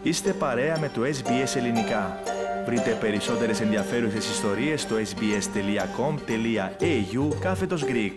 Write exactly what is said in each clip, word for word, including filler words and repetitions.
Είστε παρέα με το ες μπι ες Ελληνικά. Βρείτε περισσότερες ενδιαφέρουσες ιστορίες στο sbs.com.au κάθετος Greek.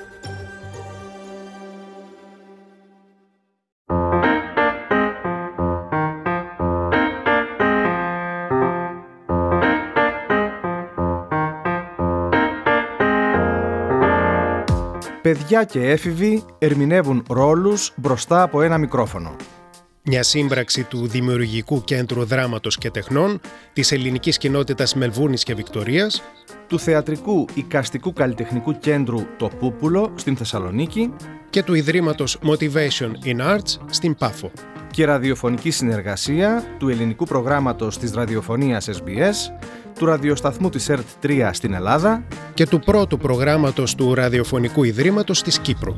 Παιδιά και έφηβοι ερμηνεύουν ρόλους μπροστά από ένα μικρόφωνο. Μια σύμπραξη του Δημιουργικού Κέντρου Δράματος και Τεχνών, της ελληνικής κοινότητας Μελβούρνης και Βικτωρίας, του Θεατρικού Εικαστικού Καλλιτεχνικού Κέντρου Το Πούπουλο στην Θεσσαλονίκη και του Ιδρύματος Motivation in Arts στην Πάφο. Και ραδιοφωνική συνεργασία του ελληνικού προγράμματος της ραδιοφωνίας ες μπι ες, του ραδιοσταθμού της ΕΡΤ τρία στην Ελλάδα και του πρώτου προγράμματος του Ραδιοφωνικού Ιδρύματος της Κύπρου.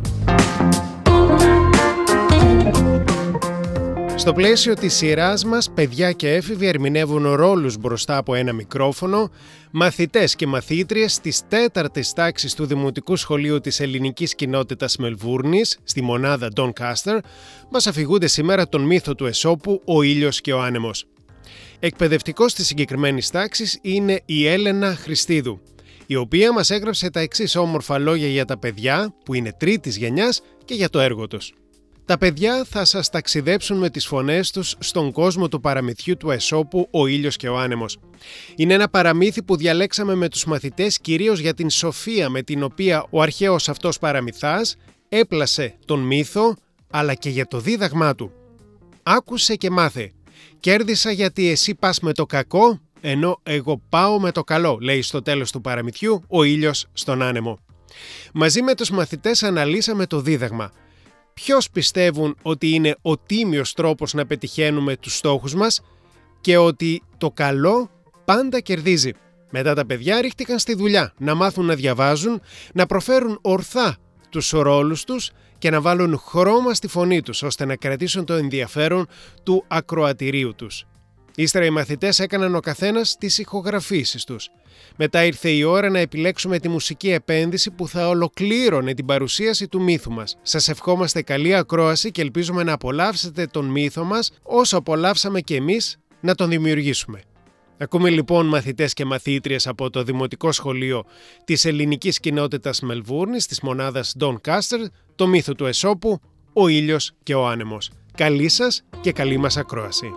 Στο πλαίσιο της σειράς μας, παιδιά και έφηβοι ερμηνεύουν ρόλους μπροστά από ένα μικρόφωνο, μαθητές και μαθήτριες της τέταρτης τάξης του Δημοτικού Σχολείου της Ελληνικής Κοινότητας Μελβούρνης, στη μονάδα Doncaster, μας αφηγούνται σήμερα τον μύθο του Αισόπου «Ο ήλιος και ο άνεμος». Εκπαιδευτικός της συγκεκριμένης τάξης είναι η Έλενα Χριστίδου, η οποία μας έγραψε τα εξής όμορφα λόγια για τα παιδιά, που είναι τρίτης γενιάς, και για το έργο τους. Τα παιδιά θα σας ταξιδέψουν με τις φωνές τους στον κόσμο του παραμυθιού του Αισόπου «Ο ήλιος και ο άνεμος». Είναι ένα παραμύθι που διαλέξαμε με τους μαθητές κυρίως για την σοφία με την οποία ο αρχαίος αυτός παραμυθάς έπλασε τον μύθο, αλλά και για το δίδαγμά του. Άκουσε και μάθε. «Κέρδισα γιατί εσύ πας με το κακό, ενώ εγώ πάω με το καλό», λέει στο τέλος του παραμυθιού ο ήλιος στον άνεμο. Μαζί με τους μαθητές αναλύσαμε το δίδαγμα. Ποιος πιστεύουν ότι είναι ο τίμιος τρόπος να πετυχαίνουμε τους στόχους μας και ότι το καλό πάντα κερδίζει. Μετά τα παιδιά ρίχτηκαν στη δουλειά να μάθουν να διαβάζουν, να προφέρουν ορθά τους ρόλους τους και να βάλουν χρώμα στη φωνή τους, ώστε να κρατήσουν το ενδιαφέρον του ακροατηρίου τους. Ύστερα οι μαθητές έκαναν ο καθένας τις ηχογραφήσεις τους. Μετά ήρθε η ώρα να επιλέξουμε τη μουσική επένδυση που θα ολοκλήρωνε την παρουσίαση του μύθου μας. Σας ευχόμαστε καλή ακρόαση και ελπίζουμε να απολαύσετε τον μύθο μας όσο απολαύσαμε και εμείς να τον δημιουργήσουμε. Ακούμε λοιπόν μαθητές και μαθήτριες από το Δημοτικό Σχολείο της Ελληνικής Κοινότητας Μελβούρνης της μονάδας Doncaster, το μύθο του Αισόπου, «Ο ήλιος και ο άνεμος». Καλή σας και καλή μας ακρόαση.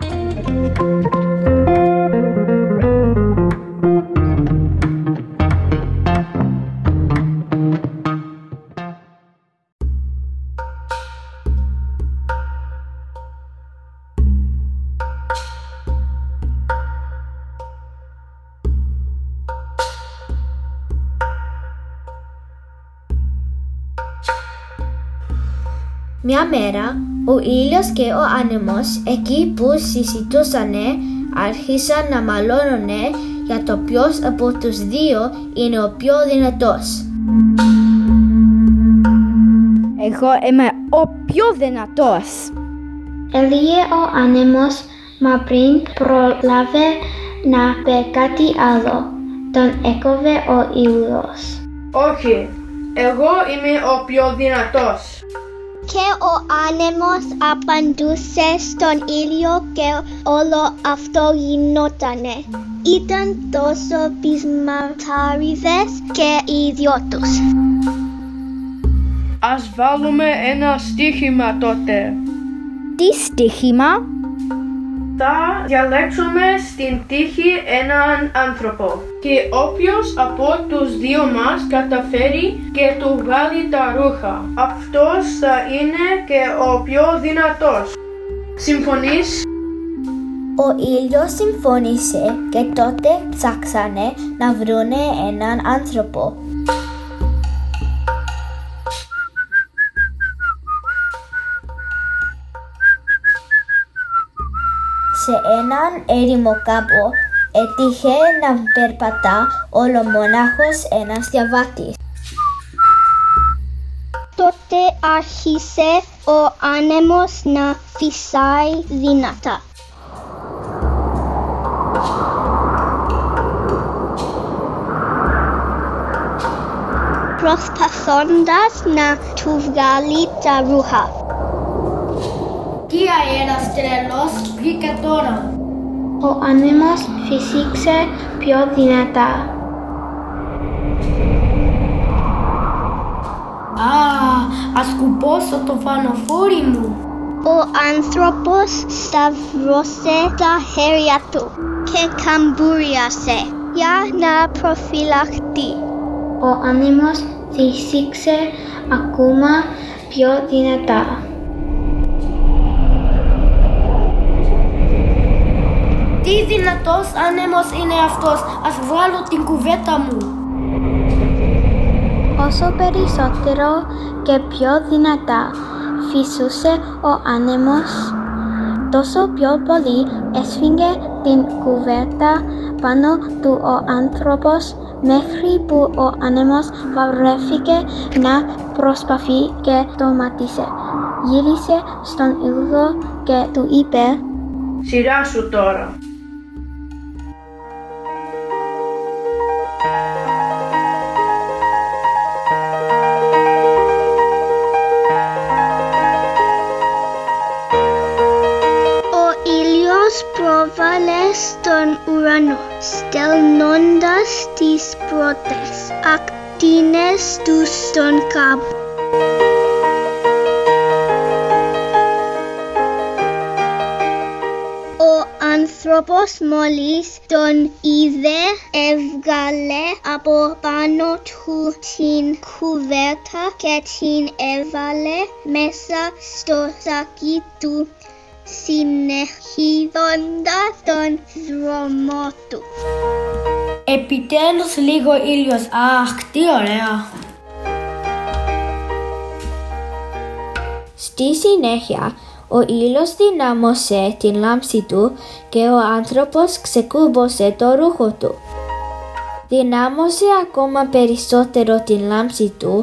Μια μέρα, ο ήλιος και ο άνεμος, εκεί που συζητούσανε, άρχισαν να μαλώνουνε για το ποιος από τους δύο είναι ο πιο δυνατός. Εγώ είμαι ο πιο δυνατός, έλεγε ο άνεμος, μα πριν προλάβε να πει κάτι άλλο, τον έκοβε ο ήλιος. Όχι, εγώ είμαι ο πιο δυνατός. Και ο άνεμος απαντούσε στον ήλιο και όλο αυτό γινότανε. Ήταν τόσο πεισματάριδες και οι δυο τους. Ας βάλουμε ένα στοίχημα τότε. Τι στοίχημα? Θα διαλέξουμε στην τύχη έναν άνθρωπο και όποιος από τους δύο μας καταφέρει και του βγάλει τα ρούχα, αυτός θα είναι και ο πιο δυνατός. Συμφωνείς? Ο ήλιος συμφώνησε και τότε ψάξανε να βρούνε έναν άνθρωπο. Σε έναν έρημο κάμπο έτυχε να περπατά ολομονάχος ένας διαβάτης. Τότε άρχισε ο άνεμος να φυσάει δυνατά. Προσπαθώντας να του βγάλει τα ρούχα. Τι αέρας τρελός βγήκε τώρα. Ο άνεμος φύσηξε πιο δυνατά. Α, ας κουπώσω το φανοφόρι μου. Ο άνθρωπος σταυρώσε τα χέρια του και καμπούριασε για να προφυλαχτεί. Ο άνεμος φύσηξε ακόμα πιο δυνατά. Τι δυνατός άνεμος είναι αυτός, ας βγάλω την κουβέρτα μου. Όσο περισσότερο και πιο δυνατά φύσουσε ο άνεμος, τόσο πιο πολύ έσφιγγε την κουβέρτα πάνω του ο άνθρωπος, μέχρι που ο άνεμος βαρέθηκε να προσπαθεί και τομάτισε. Γύρισε στον ήλιο και του είπε «Σειρά σου τώρα». Πρόβαλε στον ουρανό, στέλνοντας τις πρώτες ακτίνες του στον κάμπο. Ο άνθρωπος μόλις τον είδε, έβγαλε από πάνω του την κουβέρτα και την έβαλε μέσα στο σακί του, συνεχίζοντας τον δρόμο του. Επιτέλους λίγο ήλιος. Αχ, τι ωραία. Στη συνέχεια, ο ήλιος δυνάμωσε την λάμψη του και ο άνθρωπος ξεκούμπωσε το ρούχο του. Δυνάμωσε ακόμα περισσότερο την λάμψη του.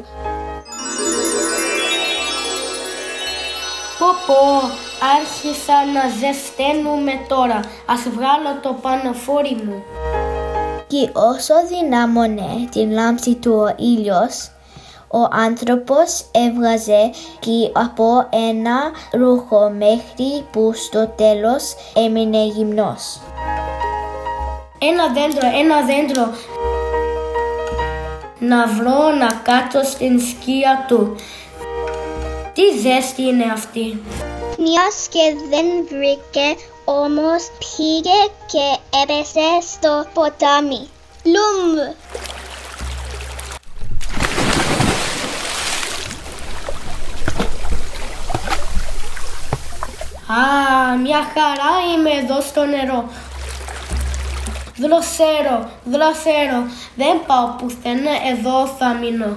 Πω πω, άρχισα να ζεσταίνουμε τώρα. Ας βγάλω το πανοφόρι μου. Και όσο δυνάμωνε την λάμψη του ο ήλιος, ο άνθρωπος έβγαζε και από ένα ρούχο μέχρι που στο τέλος έμεινε γυμνός. Ένα δέντρο, ένα δέντρο. Να βρω να κάτσω στην σκία του. Τι ζέστη είναι αυτή. Μιας και δεν βρήκε, όμως πήγε και έπεσε στο ποτάμι. Λουμ! Α, μια χαρά είμαι εδώ στο νερό. Δροσέρω, δροσέρω. Δεν πάω πουθενά, εδώ θα μείνω.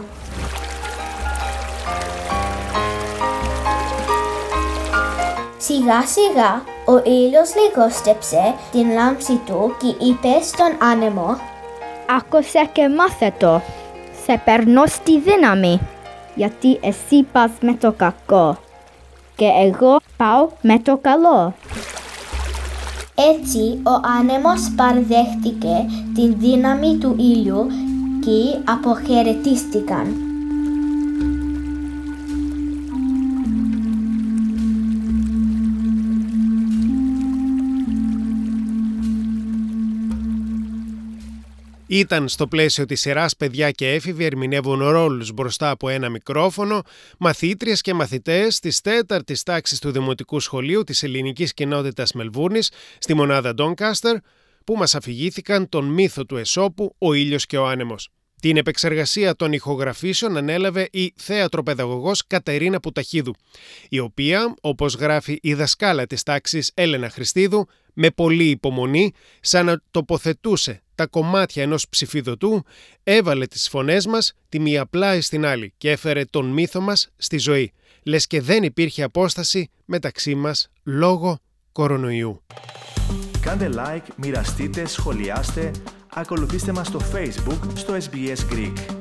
Σιγά σιγά ο ήλιος λιγόστεψε την λάμψη του και είπε στον άνεμο «Άκουσε και μάθε το. Σε περνώ στη δύναμη, γιατί εσύ πας με το κακό και εγώ πάω με το καλό». Έτσι ο άνεμος παρδέχτηκε την δύναμη του ήλιου και αποχαιρετίστηκαν. Ήταν στο πλαίσιο της σειράς «Παιδιά και έφηβοι ερμηνεύουν ρόλους» μπροστά από ένα μικρόφωνο μαθήτριες και μαθητές της τέταρτης τάξης του Δημοτικού Σχολείου της Ελληνικής Κοινότητας Μελβούρνης στη μονάδα Doncaster, που μας αφηγήθηκαν τον μύθο του Αισόπου «Ο ήλιος και ο άνεμος». Την επεξεργασία των ηχογραφήσεων ανέλαβε η θέατροπαιδαγωγός Κατερίνα Πουταχίδου, η οποία, όπως γράφει η δασκάλα της τάξης Έλενα Χριστίδου, με πολλή υπομονή, σαν να τοποθετούσε τα κομμάτια ενός ψηφιδωτού, έβαλε τις φωνές μας τη μία πλάι στην άλλη και έφερε τον μύθο μας στη ζωή, λες και δεν υπήρχε απόσταση μεταξύ μας λόγω κορονοϊού. Κάντε like, μοιραστείτε, σχολιάστε, ακολουθήστε μας στο Facebook στο ες μπι ες Greek.